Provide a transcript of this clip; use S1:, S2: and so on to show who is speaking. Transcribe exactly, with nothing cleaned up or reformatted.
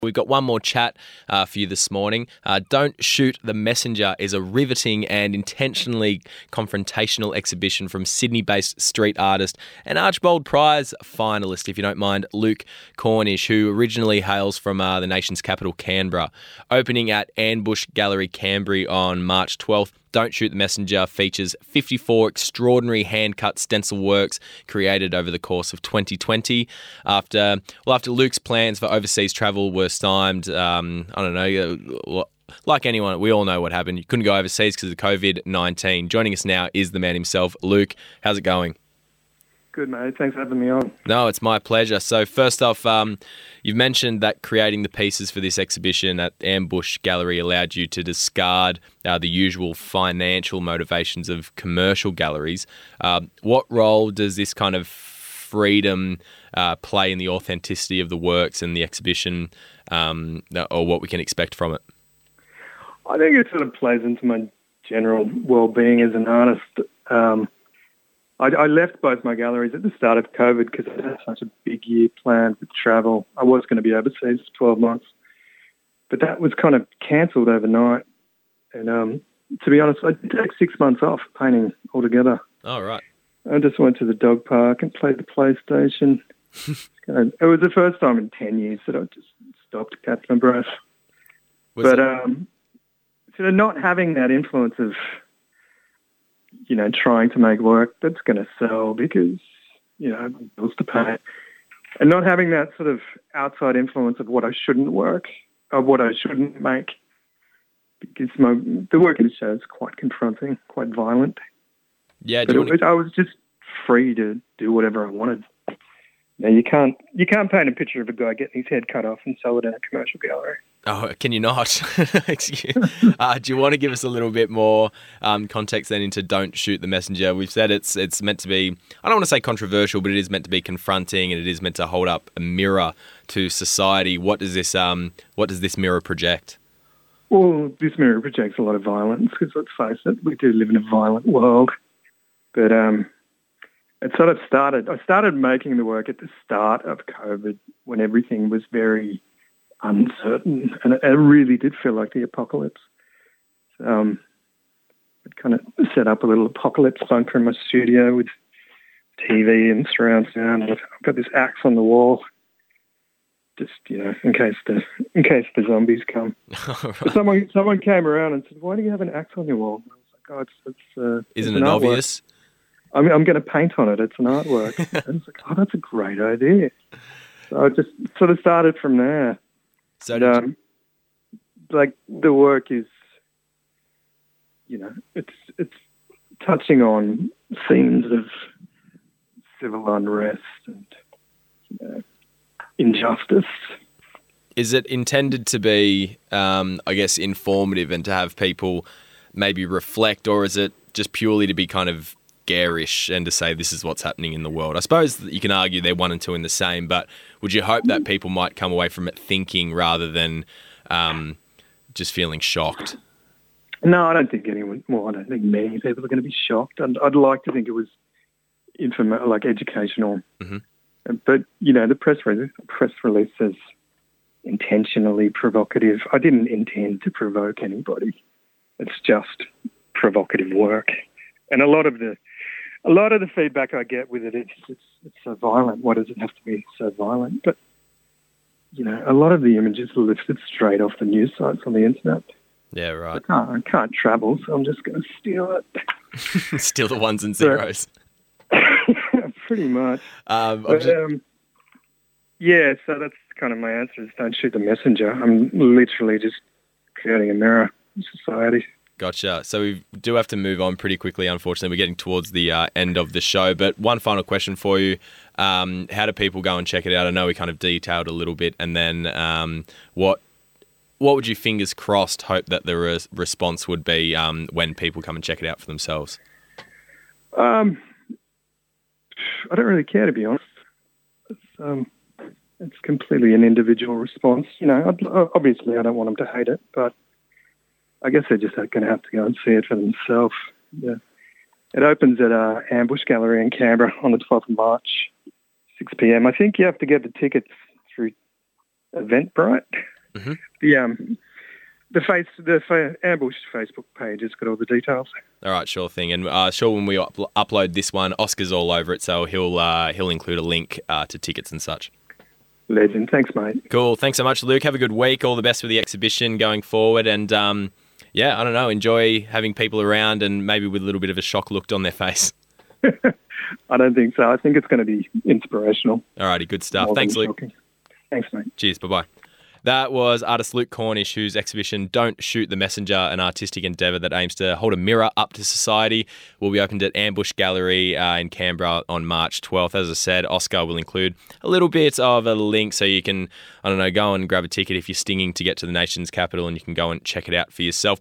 S1: We've got one more chat uh, for you this morning. Uh, Don't Shoot the Messenger is a riveting and intentionally confrontational exhibition from Sydney-based street artist and Archibald Prize finalist, if you don't mind, Luke Cornish, who originally hails from uh, the nation's capital, Canberra. Opening at Ambush Gallery, Canberra on March twelfth, Don't Shoot the Messenger features fifty-four extraordinary hand-cut stencil works created over the course of twenty twenty. After well, after Luke's plans for overseas travel were stymied, um, I don't know, like anyone, we all know what happened. You couldn't go overseas because of covid nineteen. Joining us now is the man himself, Luke. How's it going?
S2: Good, mate. Thanks for having me on.
S1: No, it's my pleasure. So first off, um, you've mentioned that creating the pieces for this exhibition at Ambush Gallery allowed you to discard uh, the usual financial motivations of commercial galleries. Uh, what role does this kind of freedom uh, play in the authenticity of the works and the exhibition, um, or what we can expect from it?
S2: I think it sort of plays into my general well-being as an artist. Um, I, I left both my galleries at the start of COVID because I had such a big year planned with travel. I was going to be overseas for twelve months, but that was kind of cancelled overnight. And um, to be honest, I did take six months off painting altogether.
S1: Oh, right.
S2: I just went to the dog park and played the PlayStation. And it was the first time in ten years that I just stopped to catch my breath. Was but um, sort of not having that influence of, you know, trying to make work that's going to sell because, you know, bills to pay. And not having that sort of outside influence of what I shouldn't work, of what I shouldn't make. Because my, the work in the show is quite confronting, quite violent.
S1: Yeah,
S2: but
S1: do you
S2: it,
S1: want to...
S2: I was just free to do whatever I wanted. Now, you can't you can't paint a picture of a guy getting his head cut off and sell it in a commercial gallery.
S1: Oh, can you not? uh, do you want to give us a little bit more um, context then into Don't Shoot the Messenger? We've said it's it's meant to be, I don't want to say controversial, but it is meant to be confronting and it is meant to hold up a mirror to society. What does this um what does this mirror project?
S2: Well, this mirror projects a lot of violence because let's face it, we do live in a violent world. But um, it sort of started, I started making the work at the start of COVID when everything was very uncertain, and it, it really did feel like the apocalypse. Um, I'd kind of set up a little apocalypse bunker in my studio with T V and surround sound. I've got this axe on the wall, just, you know, in case the in case the zombies come.
S1: Right.
S2: But someone someone came around and said, "Why do you have an axe on your wall?" And I was like, "Oh, it's it's uh,
S1: isn't
S2: it's
S1: it
S2: artwork.
S1: obvious?
S2: I mean, I'm going to paint on it. It's an artwork." And it's like, "Oh, that's a great idea." So I just sort of started from there.
S1: So,
S2: and, um, like the work is, you know, it's it's touching on themes of civil unrest and, you know, injustice.
S1: Is it intended to be, um, I guess, informative and to have people maybe reflect, or is it just purely to be kind of garish and to say this is what's happening in the world? I suppose that you can argue they're one and two in the same, but would you hope that people might come away from it thinking rather than um, just feeling shocked?
S2: No, I don't think anyone, well, I don't think many people are going to be shocked. I'd, I'd like to think it was informa- like educational.
S1: Mm-hmm.
S2: But, you know, the press, re- press release says intentionally provocative. I didn't intend to provoke anybody. It's just provocative work. And a lot of the a lot of the feedback I get with it, it's it's, it's so violent. Why does it have to be so violent? But, you know, a lot of the images are lifted straight off the news sites on the internet.
S1: Yeah, right.
S2: I can't, I can't travel, so I'm just going to steal it.
S1: Steal the ones and zeros.
S2: Pretty much.
S1: Um,
S2: but,
S1: just...
S2: um, yeah, so that's kind of my answer is Don't Shoot the Messenger. I'm literally just creating a mirror in society.
S1: Gotcha. So we do have to move on pretty quickly, unfortunately. We're getting towards the uh, end of the show. But one final question for you. Um, how do people go and check it out? I know we kind of detailed a little bit. And then um, what what would you, fingers crossed, hope that the res- response would be um, when people come and check it out for themselves?
S2: Um, I don't really care, to be honest. It's, um, it's completely an individual response. You know, I'd, obviously I don't want them to hate it, but I guess they're just going to have to go and see it for themselves. Yeah. It opens at uh, Ambush Gallery in Canberra on the twelfth of March, six p.m. I think you have to get the tickets through Eventbrite.
S1: Mm-hmm.
S2: The um, the face the fa- Ambush Facebook page has got all the details.
S1: All right, sure thing. And uh, sure, when we up- upload this one, Oscar's all over it, so he'll uh, he'll include a link uh, to tickets and such.
S2: Legend. Thanks, mate.
S1: Cool. Thanks so much, Luke. Have a good week. All the best for the exhibition going forward. And um, yeah, I don't know, enjoy having people around and maybe with a little bit of a shock looked on their face.
S2: I don't think so. I think it's going to be inspirational.
S1: All righty, good stuff.
S2: More
S1: Thanks,
S2: than
S1: Luke.
S2: shocking. Thanks, mate.
S1: Cheers. Bye-bye. That was artist Luke Cornish, whose exhibition Don't Shoot the Messenger, an artistic endeavour that aims to hold a mirror up to society, will be opened at Ambush Gallery uh, in Canberra on March twelfth. As I said, Oscar will include a little bit of a link so you can, I don't know, go and grab a ticket if you're stinging to get to the nation's capital, and you can go and check it out for yourself.